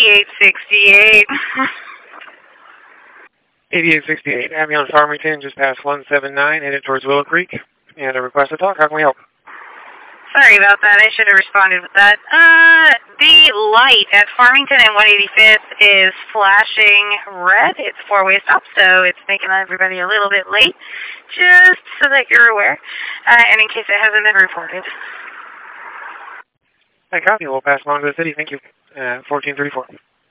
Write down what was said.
8868. 8868, Abbey on Farmington, just past 179, headed towards Willow Creek. And a request to talk. How can we help? Sorry about that. I should have responded with that. The light at Farmington and 185th is flashing red. It's four-way stop, so it's making everybody a little bit late, just so that you're aware, and in case it hasn't been reported. I copy. We'll pass along to the city. Thank you. 1434.